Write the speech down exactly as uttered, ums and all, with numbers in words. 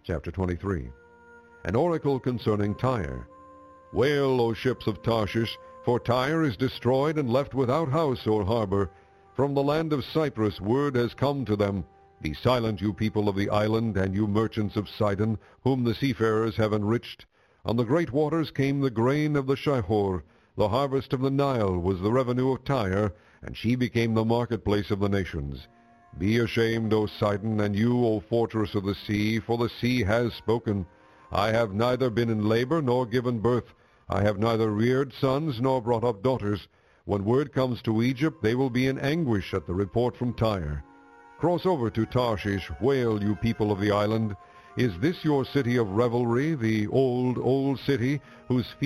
Chapter twenty-three. An oracle concerning Tyre. Wail, O ships of Tarshish, for Tyre is destroyed and left without house or harbor. From the land of Cyprus word has come to them. Be silent, you people of the island, and you merchants of Sidon, whom the seafarers have enriched. On the great waters came the grain of the Shihor. The harvest of the Nile was the revenue of Tyre, and she became the marketplace of the nations. Be ashamed, O Sidon, and you, O fortress of the sea, for the sea has spoken. I have neither been in labor nor given birth. I have neither reared sons nor brought up daughters. When word comes to Egypt, they will be in anguish at the report from Tyre. Cross over to Tarshish, wail, you people of the island. Is this your city of revelry, the old, old city, whose